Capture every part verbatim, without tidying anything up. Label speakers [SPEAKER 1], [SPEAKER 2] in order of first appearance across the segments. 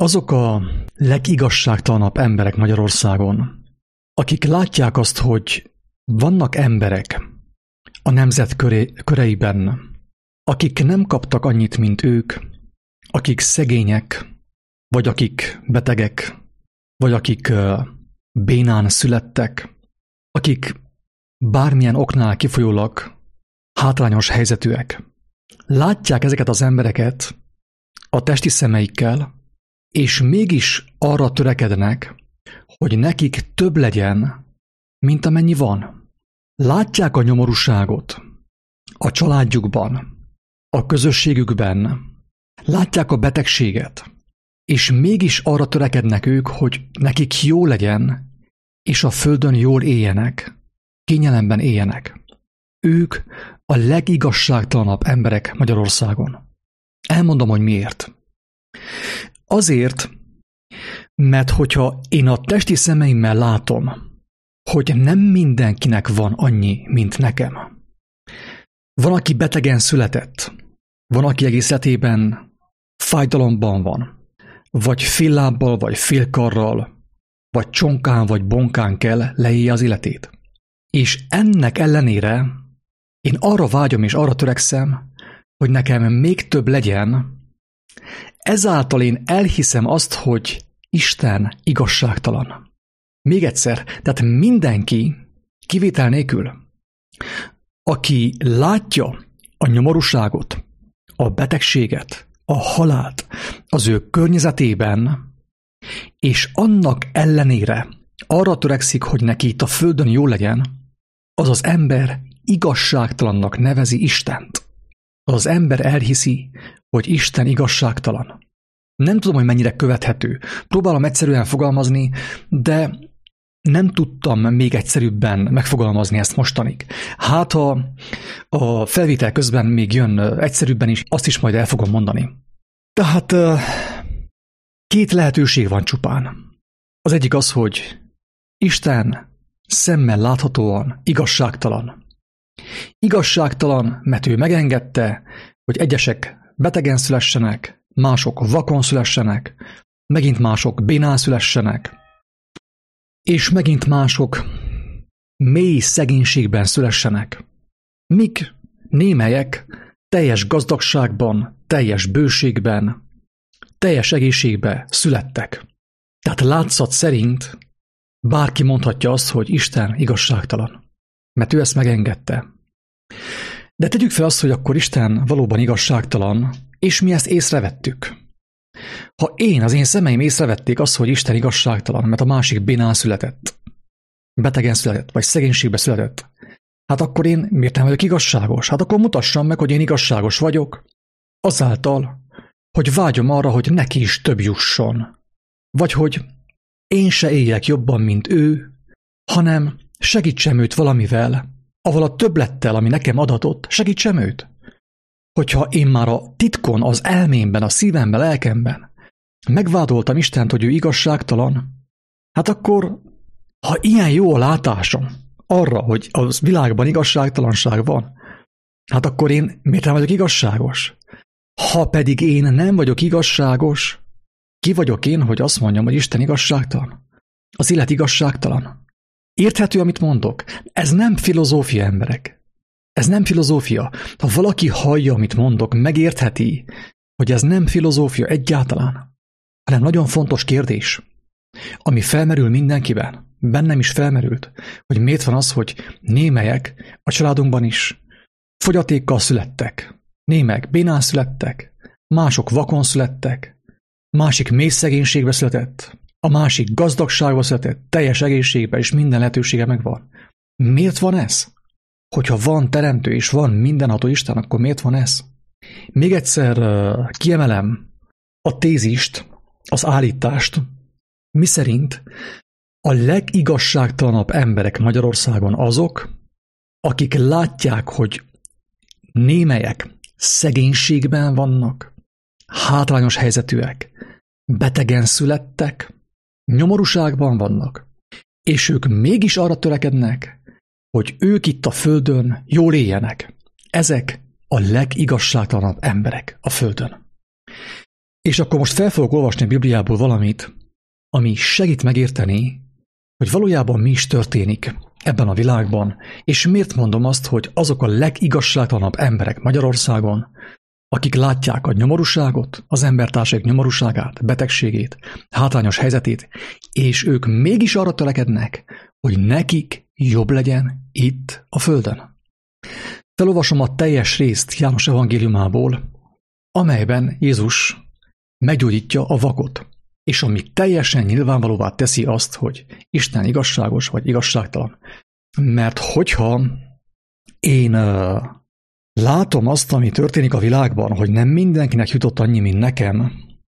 [SPEAKER 1] Azok a legigazságtalanabb emberek Magyarországon, akik látják azt, hogy vannak emberek a nemzet köré, köreiben, akik nem kaptak annyit, mint ők, akik szegények, vagy akik betegek, vagy akik bénán születtek, akik bármilyen oknál kifolyólag hátrányos helyzetűek. Látják ezeket az embereket a testi szemeikkel, és mégis arra törekednek, hogy nekik több legyen, mint amennyi van. Látják a nyomorúságot a családjukban, a közösségükben, látják a betegséget, és mégis arra törekednek ők, hogy nekik jó legyen, és a földön jól éljenek, kényelemben éljenek. Ők a legigazságtalanabb emberek Magyarországon. Elmondom, hogy miért. Azért, mert hogyha én a testi szemeimmel látom, hogy nem mindenkinek van annyi, mint nekem. Van, aki betegen született, van, aki egész életében fájdalomban van, vagy fél lábbal, vagy fél karral, vagy csonkán, vagy bonkán kell leélje az életét. És ennek ellenére én arra vágyom és arra törekszem, hogy nekem még több legyen, ezáltal én elhiszem azt, hogy Isten igazságtalan. Még egyszer, tehát mindenki, kivétel nélkül, aki látja a nyomorúságot, a betegséget, a halált az ő környezetében, és annak ellenére arra törekszik, hogy neki itt a földön jó legyen, az az ember igazságtalannak nevezi Istent. Az az ember elhiszi, hogy Isten igazságtalan. Nem tudom, hogy mennyire követhető. Próbálom egyszerűen fogalmazni, de nem tudtam még egyszerűbben megfogalmazni ezt mostanig. Hát ha a felvétel közben még jön egyszerűbben is, azt is majd el fogom mondani. Tehát két lehetőség van csupán. Az egyik az, hogy Isten szemmel láthatóan igazságtalan. Igazságtalan, mert ő megengedte, hogy egyesek betegen szülessenek, mások vakon szülessenek, megint mások bénán szülessenek, és megint mások mély szegénységben szülessenek, míg némelyek teljes gazdagságban, teljes bőségben, teljes egészségben születtek. Tehát látszat szerint bárki mondhatja azt, hogy Isten igazságtalan, mert ő ezt megengedte. De tegyük fel azt, hogy akkor Isten valóban igazságtalan, és mi ezt észrevettük. Ha én, az én szemeim észrevették azt, hogy Isten igazságtalan, mert a másik bénán született, betegen született, vagy szegénységbe született, hát akkor én miért nem vagyok igazságos? Hát akkor mutassam meg, hogy én igazságos vagyok, azáltal, hogy vágyom arra, hogy neki is több jusson. Vagy hogy én se éljek jobban, mint ő, hanem segítsem őt valamivel, avval a többlettel, ami nekem adatott, segítsem őt. Hogyha én már a titkon, az elmémben, a szívemben, lelkemben megvádoltam Istent, hogy ő igazságtalan, hát akkor, ha ilyen jó a látásom arra, hogy a világban igazságtalanság van, hát akkor én miért nem vagyok igazságos? Ha pedig én nem vagyok igazságos, ki vagyok én, hogy azt mondjam, hogy Isten igazságtalan? Az élet igazságtalan. Érthető, amit mondok? Ez nem filozófia, emberek. Ez nem filozófia. Ha valaki hallja, amit mondok, megértheti, hogy ez nem filozófia egyáltalán, hanem nagyon fontos kérdés, ami felmerül mindenkiben, bennem is felmerült, hogy miért van az, hogy némelyek a családunkban is fogyatékkal születtek, némelyek bénán születtek, mások vakon születtek, másik mély szegénységbe született, a másik gazdagságba született, teljes egészségbe, és minden lehetősége megvan. Miért van ez? Hogyha van teremtő és van mindenható Isten, akkor miért van ez? Még egyszer uh, kiemelem a tézist, az állítást, miszerint a legigazságtalanabb emberek Magyarországon azok, akik látják, hogy némelyek szegénységben vannak, hátrányos helyzetűek, betegen születtek, nyomorúságban vannak, és ők mégis arra törekednek, hogy ők itt a földön jól éljenek. Ezek a legigazságtalanabb emberek a földön. És akkor most fel fogok olvasni a Bibliából valamit, ami segít megérteni, hogy valójában mi is történik ebben a világban, és miért mondom azt, hogy azok a legigazságtalanabb emberek Magyarországon, akik látják a nyomorúságot, az embertársaik nyomorúságát, betegségét, hátrányos helyzetét, és ők mégis arra törekednek, hogy nekik jobb legyen itt a földön. Felolvasom a teljes részt János evangéliumából, amelyben Jézus meggyógyítja a vakot, és ami teljesen nyilvánvalóvá teszi azt, hogy Isten igazságos vagy igazságtalan. Mert hogyha én uh, látom azt, ami történik a világban, hogy nem mindenkinek jutott annyi, mint nekem,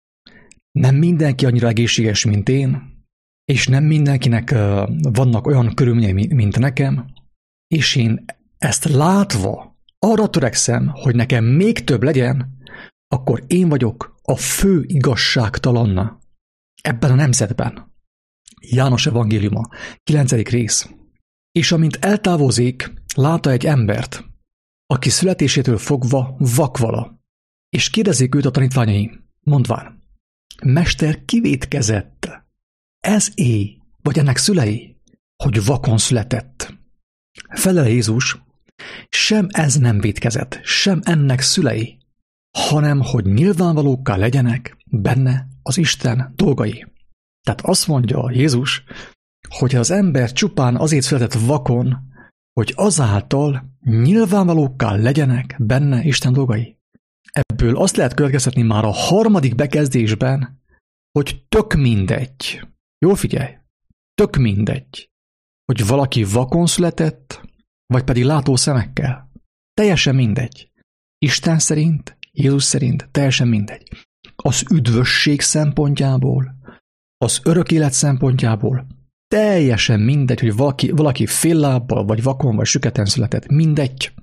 [SPEAKER 1] nem mindenki annyira egészséges, mint én, és nem mindenkinek uh, vannak olyan körülményei, mint nekem, és én ezt látva arra törekszem, hogy nekem még több legyen, akkor én vagyok a fő igazságtalan ebben a nemzetben. János evangéliuma, kilencedik rész. És amint eltávozik, látta egy embert, aki születésétől fogva vakvala, és kérdezik őt a tanítványai, mondván, Mester, ki vétkezett? Ez é, vagy ennek szülei, hogy vakon született? Felel Jézus, sem ez nem vétkezett, sem ennek szülei, hanem hogy nyilvánvalókká legyenek benne az Isten dolgai. Tehát azt mondja Jézus, hogy az ember csupán azért született vakon, hogy azáltal nyilvánvalókká legyenek benne Isten dolgai. Ebből azt lehet következtetni már a harmadik bekezdésben, hogy tök mindegy. Jól figyelj, tök mindegy, hogy valaki vakon született, vagy pedig látó szemekkel. Teljesen mindegy. Isten szerint, Jézus szerint teljesen mindegy. Az üdvösség szempontjából, az örök élet szempontjából teljesen mindegy, hogy valaki, valaki fél lábbal, vagy vakon, vagy süketen született. Mindegy.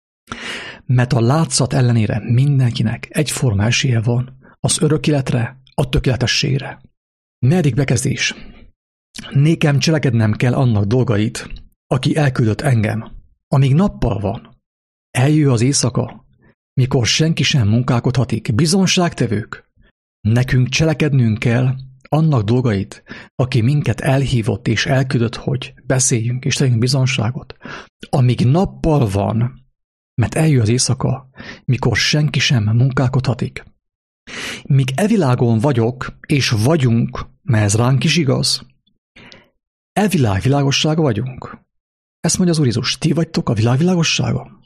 [SPEAKER 1] Mert a látszat ellenére mindenkinek egyforma esélye van az örök életre, a tökéletességre. Negyedik bekezdés. Nékem cselekednem kell annak dolgait, aki elküldött engem, amíg nappal van. Eljő az éjszaka, mikor senki sem munkálkodhatik. Bizonságtevők, nekünk cselekednünk kell annak dolgait, aki minket elhívott és elküldött, hogy beszéljünk és tegyünk bizonságot. Amíg nappal van, mert eljő az éjszaka, mikor senki sem munkálkodhatik. Míg e világon vagyok, és vagyunk, mert ez ránk is igaz, e világ világossága vagyunk. Ezt mondja az Úr Jézus, ti vagytok a világ világossága.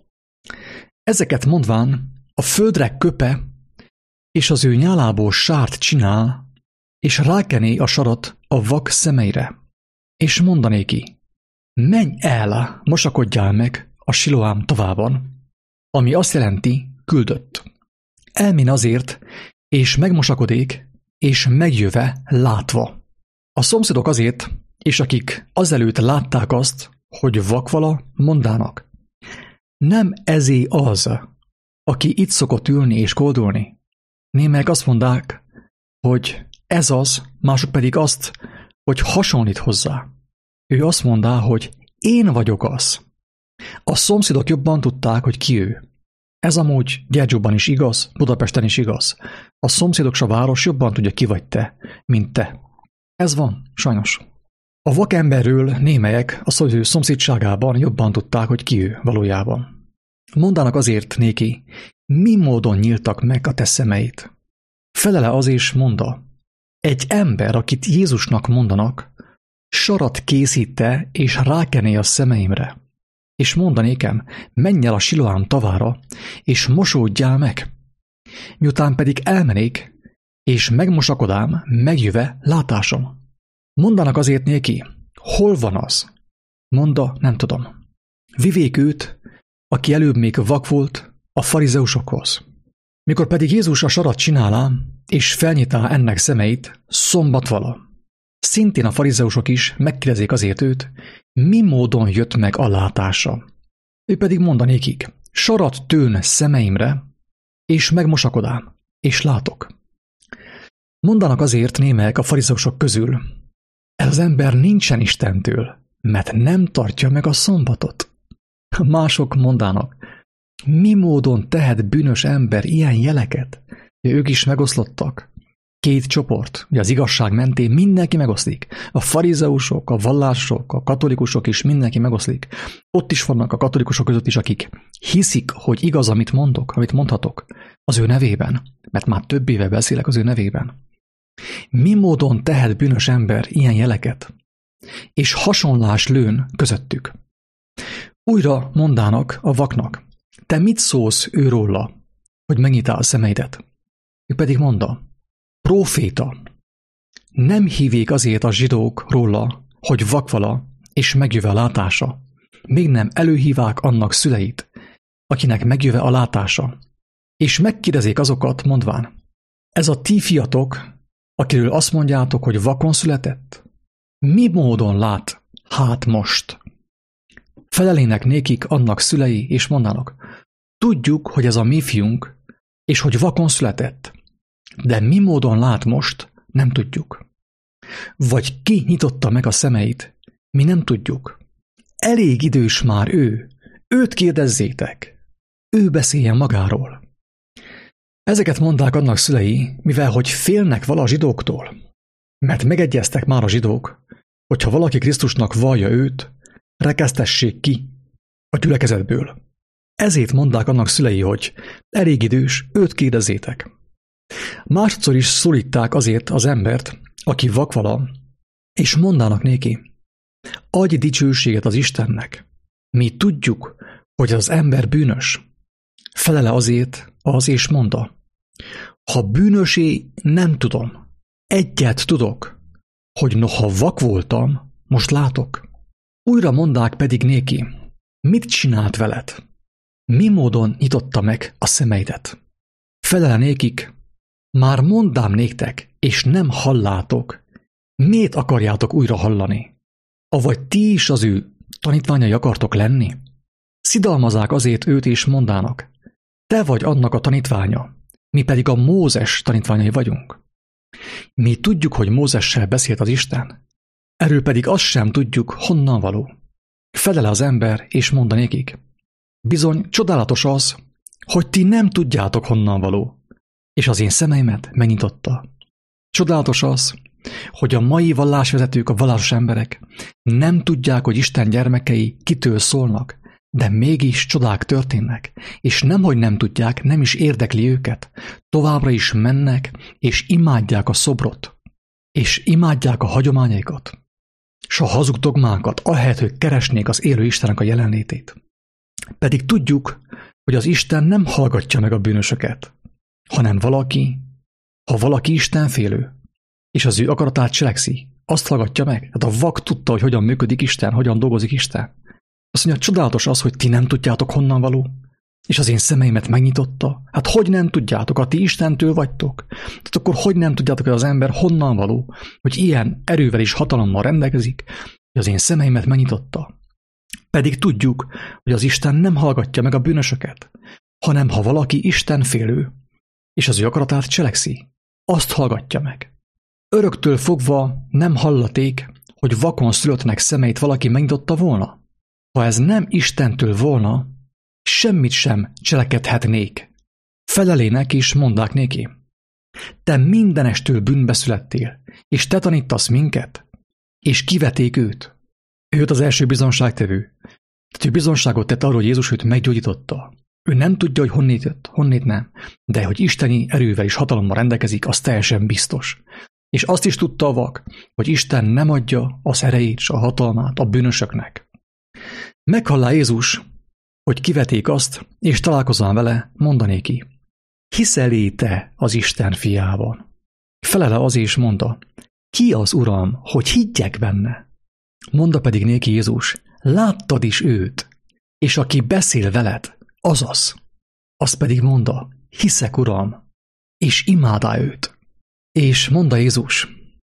[SPEAKER 1] Ezeket mondván a földre köpe, és az ő nyálából sárt csinál, és rákené a sarat a vak szemeire, és mondanéki, menj el, mosakodjál meg a Siloám tavában, ami azt jelenti, küldött. Elmén azért, és megmosakodék, és megjöve látva. A szomszédok azért, és akik azelőtt látták azt, hogy vakvala, mondának, nem ezé az, aki itt szokott ülni és koldulni. Némelyek azt mondták, hogy ez az, mások pedig azt, hogy hasonlít hozzá. Ő azt mondá, hogy én vagyok az. A szomszédok jobban tudták, hogy ki ő. Ez amúgy Gyergyóban is igaz, Budapesten is igaz. A szomszédok s a város jobban tudja, ki vagy te, mint te. Ez van, sajnos. A vakemberről némelyek a szomszédságában jobban tudták, hogy ki ő valójában. Mondanak azért néki, mi módon nyíltak meg a te szemeit. Felele az és monda, egy ember, akit Jézusnak mondanak, sarat készíte és rákené a szemeimre, és mondanékem, menj el a Siloám tavára, és mosódjál meg. Miután pedig elmenék, és megmosakodám, megjöve látásom. Mondanak azért néki, hol van az? Monda, nem tudom. Vivék őt, aki előbb még vak volt, a farizeusokhoz. Mikor pedig Jézus a sarat csinálá, és felnyitá ennek szemeit, szombat vala. Szintén a farizeusok is megkérdezik azért őt, mi módon jött meg a látása. Ő pedig mondanékik, sarat tőn szemeimre, és megmosakodám, és látok. Mondanak azért némelyek a farizeusok közül, ez az ember nincsen Istentől, mert nem tartja meg a szombatot. Mások mondának, mi módon tehet bűnös ember ilyen jeleket? Ők is megoszlottak. Két csoport, ugye az igazság mentén mindenki megoszlik. A farizeusok, a vallások, a katolikusok is mindenki megoszlik. Ott is vannak a katolikusok között is, akik hiszik, hogy igaz, amit mondok, amit mondhatok az ő nevében, mert már több éve beszélek az ő nevében. Mi módon tehet bűnös ember ilyen jeleket? És hasonlás lőn közöttük. Újra mondának a vaknak, te mit szólsz őróla, hogy megnyitál a szemeidet? Ő pedig mondta, próféta. Nem hívják azért a zsidók róla, hogy vakvala és megjöve a látása. Még nem előhívák annak szüleit, akinek megjöve a látása. És megkérdezik azokat, mondván, ez a ti fiatok, akiről azt mondjátok, hogy vakon született? Mi módon lát hát most? Felelének nékik annak szülei, és mondanak, tudjuk, hogy ez a mi fiunk, és hogy vakon született, de mi módon lát most, nem tudjuk. Vagy ki nyitotta meg a szemeit, mi nem tudjuk. Elég idős már ő, őt kérdezzétek, ő beszéljen magáról. Ezeket mondták annak szülei, mivel hogy félnek vala a zsidóktól, mert megegyeztek már a zsidók, hogyha valaki Krisztusnak vallja őt, rekesztessék ki a gyülekezetből. Ezért mondták annak szülei, hogy elég idős, őt kérdezzétek. Másodszor is szólítták azért az embert, aki vakvala, és mondának néki, adj dicsőséget az Istennek. Mi tudjuk, hogy az ember bűnös. Felele azért az és mondta, ha bűnösé, nem tudom. Egyet tudok, hogy noha vak voltam, most látok. Újra mondák pedig néki, mit csinált veled? Mi módon nyitotta meg a szemeidet? Felele nékik, már mondám néktek, és nem hallátok. Miért akarjátok újra hallani? Avagy ti is az ő tanítványai akartok lenni? Szidalmazák azért őt és mondának, te vagy annak a tanítványa, mi pedig a Mózes tanítványai vagyunk. Mi tudjuk, hogy Mózessel beszélt az Isten, erről pedig azt sem tudjuk, honnan való. Felele az ember, és mondanékik, bizony csodálatos az, hogy ti nem tudjátok, honnan való, és az én szemeimet megnyitotta. Csodálatos az, hogy a mai vallásvezetők, a vallásos emberek nem tudják, hogy Isten gyermekei kitől szólnak, de mégis csodák történnek, és nemhogy nem tudják, nem is érdekli őket. Továbbra is mennek, és imádják a szobrot, és imádják a hagyományaikat, s a hazug dogmákat, ahelyett, hogy keresnék az élő Istennek a jelenlétét. Pedig tudjuk, hogy az Isten nem hallgatja meg a bűnösöket, hanem valaki, ha valaki istenfélő, és az ő akaratát cselekszi, azt hallgatja meg. Tehát a vak tudta, hogy hogyan működik Isten, hogyan dolgozik Isten. Azt mondja, csodálatos az, hogy ti nem tudjátok, honnan való, és az én szemeimet megnyitotta. Hát hogy nem tudjátok, ha ti Istentől vagytok? Tehát akkor hogy nem tudjátok, hogy az ember honnan való, hogy ilyen erővel és hatalommal rendelkezik, hogy az én szemeimet megnyitotta. Pedig tudjuk, hogy az Isten nem hallgatja meg a bűnösöket, hanem ha valaki istenfélő, és az ő akaratát cselekszi, azt hallgatja meg. Öröktől fogva nem hallaték, hogy vakon szülöttnek szemeit valaki megnyitotta volna. Ha ez nem Istentől volna, semmit sem cselekedhetnék. Felelének is mondák néki. Te mindenestől bűnbe születtél, és te tanítasz minket, és kiveték őt. Őt az első bizonságtevő. Tehát ő bizonságot tett arról, hogy Jézus őt meggyógyította. Ő nem tudja, hogy honnét jött, honnét nem, de hogy isteni erővel és hatalommal rendelkezik, az teljesen biztos. És azt is tudta a vak, hogy Isten nem adja az erejét és a hatalmát a bűnösöknek. Meghallá Jézus, hogy kiveték azt, és találkozván vele, mondanéki, hiszel te az Isten fiában? Felele az és mondta, ki az Uram, hogy higgyek benne? Mondta pedig néki Jézus, láttad is őt, és aki beszél veled, azaz. Azt pedig mondta, hiszek Uram, és imádá őt. És mondta Jézus,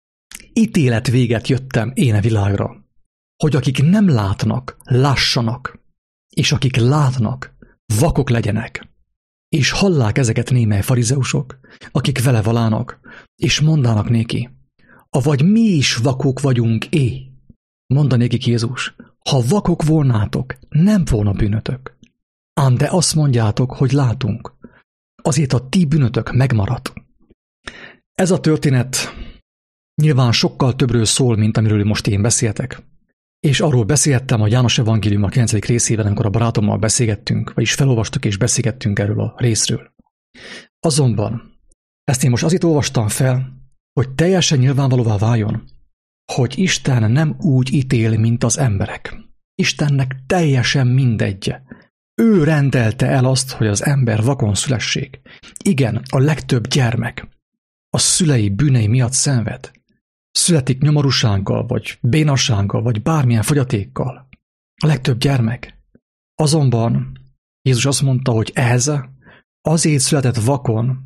[SPEAKER 1] ítélet véget jöttem én a világra, hogy akik nem látnak, lássanak, és akik látnak, vakok legyenek. És hallák ezeket némely farizeusok, akik vele valának, és mondának néki, avagy mi is vakok vagyunk é. Mondta nékik Jézus, ha vakok volnátok, nem volna bűnötök. Ám de azt mondjátok, hogy látunk, azért a ti bűnötök megmaradt. Ez a történet nyilván sokkal többről szól, mint amiről most én beszéltek. És arról beszéltem a János Evangélium a kilencedik részében, amikor a barátommal beszélgettünk, vagyis felolvastuk és beszélgettünk erről a részről. Azonban ezt én most azért olvastam fel, hogy teljesen nyilvánvalóvá váljon, hogy Isten nem úgy ítél, mint az emberek. Istennek teljesen mindegy. Ő rendelte el azt, hogy az ember vakon szülessék. Igen, a legtöbb gyermek a szülei bűnei miatt szenved. Születik nyomorúsággal, vagy bénassággal, vagy bármilyen fogyatékkal. A legtöbb gyermek. Azonban Jézus azt mondta, hogy ez azért született vakon,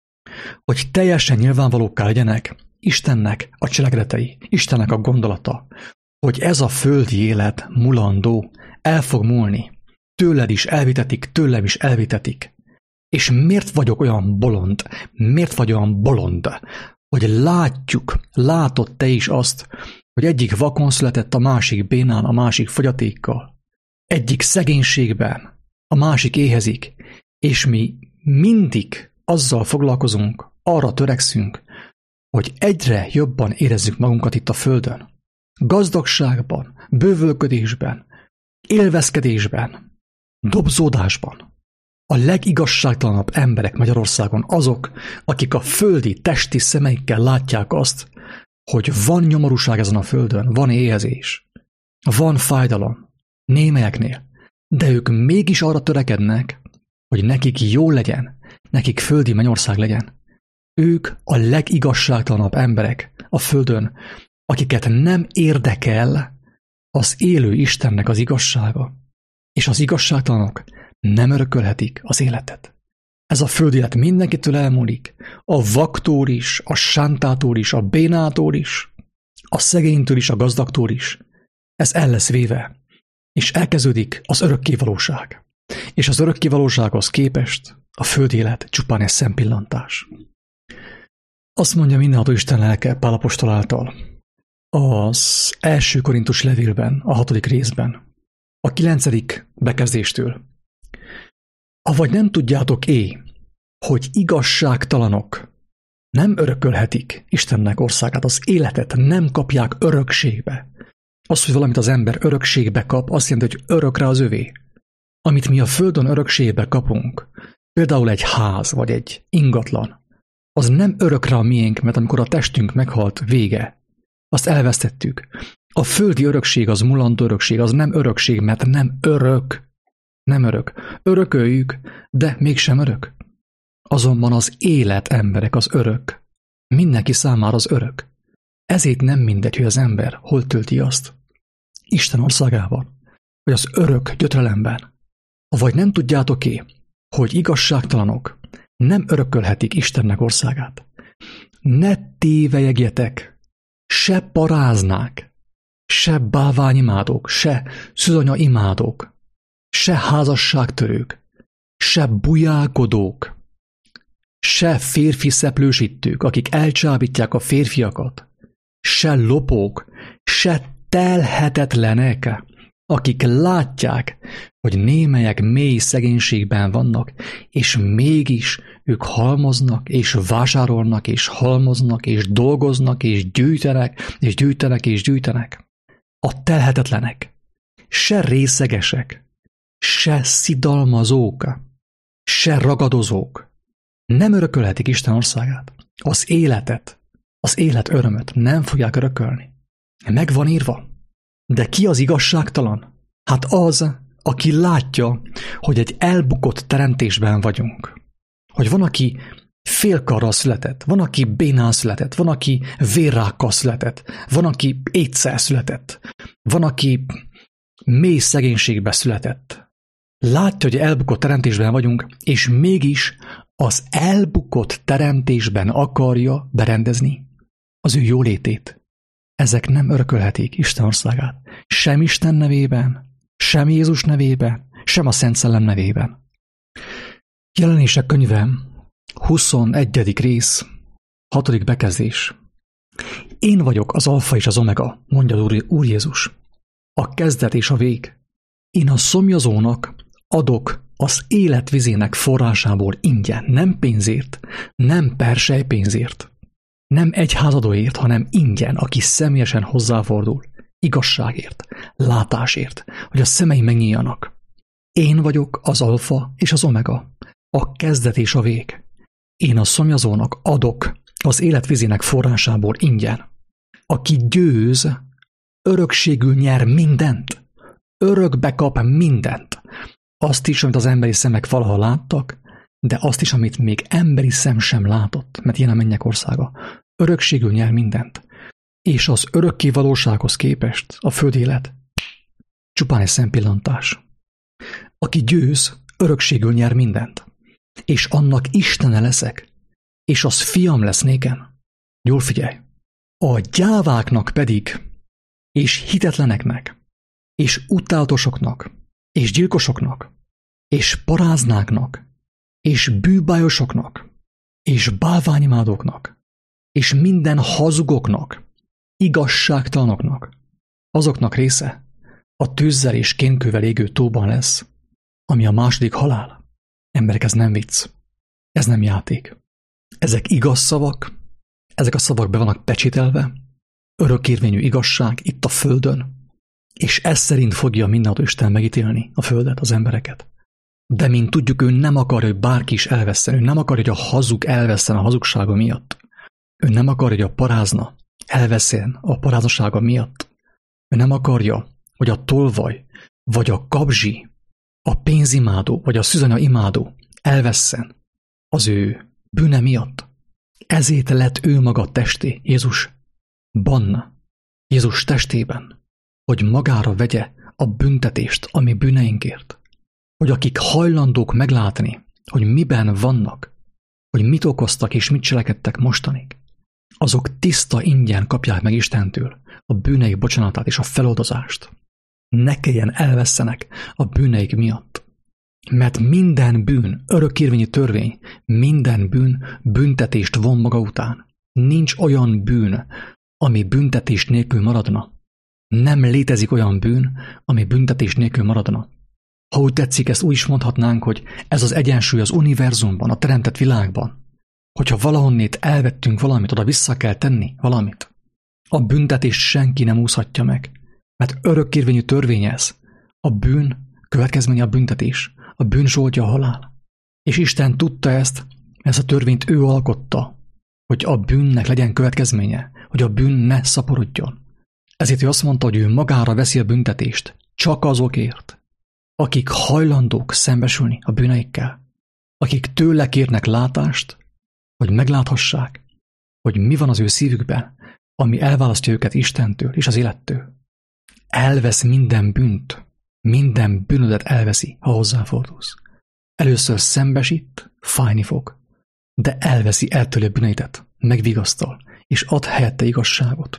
[SPEAKER 1] hogy teljesen nyilvánvalókká legyenek Istennek a cselekedetei, Istennek a gondolata, hogy ez a földi élet mulandó, el fog múlni. Tőled is elvitetik, tőlem is elvitetik. És miért vagyok olyan bolond, miért vagy olyan bolond, hogy látjuk, látod te is azt, hogy egyik vakon született, a másik bénán, a másik fogyatékkal. Egyik szegénységben, a másik éhezik, és mi mindig azzal foglalkozunk, arra törekszünk, hogy egyre jobban érezzük magunkat itt a földön. Gazdagságban, bővölködésben, élvezkedésben, dobzódásban. A legigazságtalanabb emberek Magyarországon azok, akik a földi, testi szemeikkel látják azt, hogy van nyomorúság ezen a földön, van éhezés, van fájdalom, némelyeknél, de ők mégis arra törekednek, hogy nekik jó legyen, nekik földi mennyország legyen. Ők a legigazságtalanabb emberek a földön, akiket nem érdekel az élő Istennek az igazsága, és az igazságtalanok nem örökölhetik az életet. Ez a földi élet mindenkitől elmúlik, a vaktól is, a sántától is, a bénától is, a szegénytől is, a gazdagtól is. Ez el lesz véve, és elkezdődik az örökké valóság. És az örökké valósághoz képest a földi élet csupán egy szempillantás. Azt mondja mindenható Isten lelke Pál apostol által az első Korintus levélben, a hatodik részben, a kilencedik bekezdéstől. Avagy nem tudjátok é, hogy igazságtalanok nem örökölhetik Istennek országát, az életet nem kapják örökségbe. Az, hogy valamit az ember örökségbe kap, azt jelenti, hogy örökre az övé. Amit mi a földön örökségbe kapunk, például egy ház vagy egy ingatlan, az nem örökre a miénk, mert amikor a testünk meghalt, vége. Azt elvesztettük. A földi örökség az mulandó örökség, az nem örökség, mert nem örök. Nem örök. Örököljük, de mégsem örök. Azonban az élet emberek az örök. Mindenki számára az örök. Ezért nem mindegy, hogy az ember hol tölti azt. Isten országában, vagy az örök gyötrelemben. Vagy nem tudjátok-é, hogy igazságtalanok nem örökölhetik Istennek országát. Ne tévejegjetek, se paráznák, se bálványimádók, se szüzanyaimádók, se házasságtörők, se bujálkodók, se férfi szeplősítők, akik elcsábítják a férfiakat, se lopók, se telhetetlenek, akik látják, hogy némelyek mély szegénységben vannak, és mégis ők halmoznak, és vásárolnak, és halmoznak, és dolgoznak, és gyűjtenek, és gyűjtenek, és gyűjtenek. A telhetetlenek, se részegesek, se szidalmazók, se ragadozók nem örökölhetik Isten országát. Az életet, az élet örömöt nem fogják örökölni. Meg van írva. De ki az igazságtalan? Hát az, aki látja, hogy egy elbukott teremtésben vagyunk. Hogy van, aki félkarral született, van, aki bénán született, van, aki vérrákkal született, van, aki étszel született, van, aki mély szegénységbe született. Látja, hogy elbukott teremtésben vagyunk, és mégis az elbukott teremtésben akarja berendezni az ő jólétét. Ezek nem örökölhetik Isten országát. Sem Isten nevében, sem Jézus nevében, sem a Szent Szellem nevében. Jelenések könyve, huszonegyedik rész, hatodik bekezdés. Én vagyok az alfa és az omega, mondja Úr, Úr Jézus. A kezdet és a vég. Én a szomjazónak adok az élet vizének forrásából ingyen, nem pénzért, nem persely pénzért. Nem egy házadóért, hanem ingyen, aki személyesen hozzáfordul, igazságért, látásért, hogy a szemei megnyíljanak. Én vagyok az alfa és az omega, a kezdet és a vég. Én a szomjazónak adok az életvizének forrásából ingyen. Aki győz, örökségül nyer mindent. Örökbe kap mindent. Azt is, amit az emberi szemek valaha láttak, de azt is, amit még emberi szem sem látott, mert ilyen a mennyek országa. Örökségül nyer mindent. És az örökké valósághoz képest a földi élet csupán egy szempillantás. Aki győz, örökségül nyer mindent. És annak Istene leszek, és az fiam lesz néken. Jól figyelj! A gyáváknak pedig, és hitetleneknek, és utálatosoknak, és gyilkosoknak, és paráznáknak, és bűbájosoknak, és bálványimádóknak, és minden hazugoknak, igazságtalanoknak, azoknak része a tűzzel és kénkővel égő tóban lesz, ami a második halál. Emberek, ez nem vicc. Ez nem játék. Ezek igaz szavak, ezek a szavak be vannak pecsételve, örökérvényű igazság itt a földön, és ez szerint fogja mindenható Isten megítélni a földet, az embereket. De mint tudjuk, ő nem akarja, hogy bárki is elvesszen, ő nem akarja, hogy a hazug elvesszen a hazugsága miatt. Ő nem akarja, hogy a parázna elvesszen a paráznasága miatt. Ő nem akarja, hogy a tolvaj, vagy a kabzsi, a pénzimádó, vagy a szűzanya imádó elvesszen az ő bűne miatt. Ezért lett ő maga testé, Jézusban, Jézus testében, hogy magára vegye a büntetést a mi bűneinkért. Hogy akik hajlandók meglátni, hogy miben vannak, hogy mit okoztak és mit cselekedtek mostanig, azok tiszta ingyen kapják meg Istentől a bűneik bocsánatát és a feloldozást. Ne kelljen elvesszenek a bűneik miatt. Mert minden bűn, örökérvényi törvény, minden bűn büntetést von maga után. Nincs olyan bűn, ami büntetés nélkül maradna. Nem létezik olyan bűn, ami büntetés nélkül maradna. Ha úgy tetszik, ezt úgy is mondhatnánk, hogy ez az egyensúly az univerzumban, a teremtett világban. Hogyha valahonnét elvettünk valamit, oda vissza kell tenni valamit. A büntetést senki nem úszhatja meg, mert örökérvényű törvény ez. A bűn következménye a büntetés, a bűn zsoltja a halál. És Isten tudta ezt, ezt a törvényt ő alkotta, hogy a bűnnek legyen következménye, hogy a bűn ne szaporodjon. Ezért ő azt mondta, hogy ő magára veszi a büntetést, csak azokért, akik hajlandók szembesülni a bűneikkel, akik tőle kérnek látást, hogy megláthassák, hogy mi van az ő szívükben, ami elválasztja őket Istentől és az élettől. Elvesz minden bűnt, minden bűnödet elveszi, ha hozzáfordulsz. Először szembesít, fájni fog, de elveszi eltőle bűneidet, megvigasztal, és ad helyette igazságot.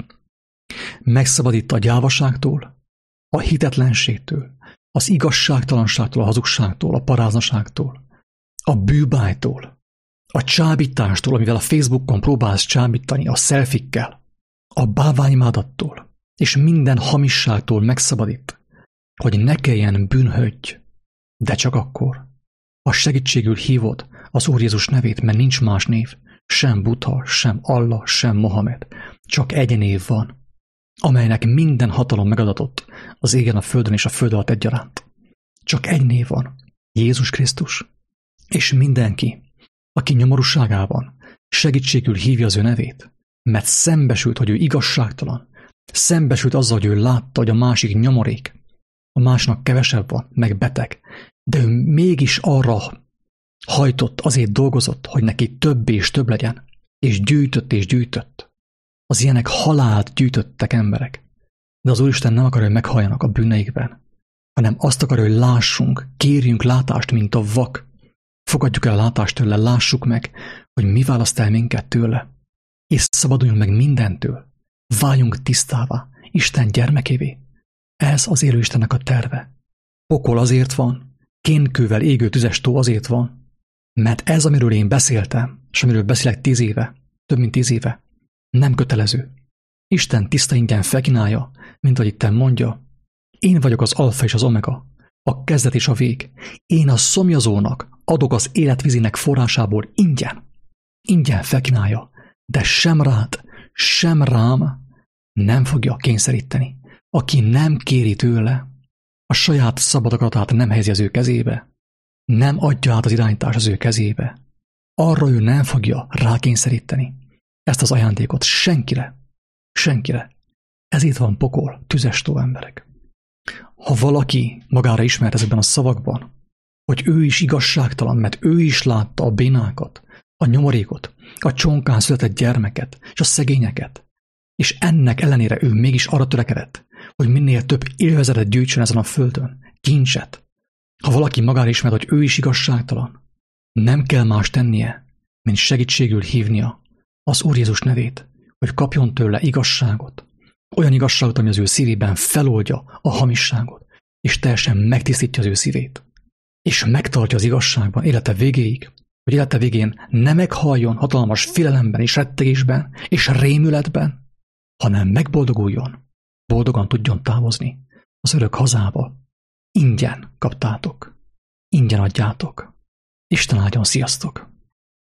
[SPEAKER 1] Megszabadít a gyávaságtól, a hitetlenségtől, az igazságtalanságtól, a hazugságtól, a paráznaságtól, a bűbájtól, a csábítástól, amivel a Facebookon próbálsz csábítani, a szelfikkel, a bálványimádattól, és minden hamisságtól megszabadít, hogy ne kelljen bűnhődj, de csak akkor, ha segítségül hívod az Úr Jézus nevét, mert nincs más név, sem Buddha, sem Allah, sem Mohamed, csak egy név van, amelynek minden hatalom megadatott az égen, a földön és a föld alatt egyaránt. Csak egy név van, Jézus Krisztus, és mindenki, aki nyomorúságában segítségül hívja az ő nevét, mert szembesült, hogy ő igazságtalan, szembesült azzal, hogy ő látta, hogy a másik nyomorék, a másnak kevesebb van, meg beteg, de ő mégis arra hajtott, azért dolgozott, hogy neki több és több legyen, és gyűjtött és gyűjtött. Az ilyenek halált gyűjtöttek emberek, de az Úristen nem akarja, hogy meghalljanak a bűneikben, hanem azt akarja, hogy lássunk, kérjünk látást, mint a vak. Fogadjuk el a látást tőle, lássuk meg, hogy mi választ el minket tőle, és szabaduljunk meg mindentől, váljunk tisztává, Isten gyermekévé. Ez az élő Istennek a terve. Pokol azért van, kénkővel égő tüzes tó azért van, mert ez, amiről én beszéltem, és amiről beszélek tíz éve, több mint tíz éve, nem kötelező. Isten tiszta ingyen felkínálja, mint ahogy itten mondja, én vagyok az alfa és az omega, a kezdet és a vég. Én a szomjazónak adok az életvízének forrásából ingyen. Ingyen felkínálja. de sem rád, sem rám nem fogja kényszeríteni. Aki nem kéri tőle, a saját szabad akaratát nem helyezi az ő kezébe, nem adja át az irányítás az ő kezébe, arra ő nem fogja rákényszeríteni ezt az ajándékot senkire, senkire. Ezért van pokol, tüzes tó emberek. Ha valaki magára ismert ezekben a szavakban, hogy ő is igazságtalan, mert ő is látta a bénákat, a nyomorékot, a csonkán született gyermeket, és a szegényeket, és ennek ellenére ő mégis arra törekedett, hogy minél több élvezetet gyűjtsön ezen a földön, kincset. Ha valaki magára ismert, hogy ő is igazságtalan, nem kell más tennie, mint segítségül hívnia az Úr Jézus nevét, hogy kapjon tőle igazságot, olyan igazságot, ami az ő szívében feloldja a hamisságot, és teljesen megtisztítja az ő szívét, és megtartja az igazságban élete végéig, hogy élete végén ne meghalljon hatalmas félelemben és rettegésben és rémületben, hanem megboldoguljon, boldogan tudjon távozni az örök hazába. Ingyen kaptátok, ingyen adjátok. Isten áldjon, sziasztok!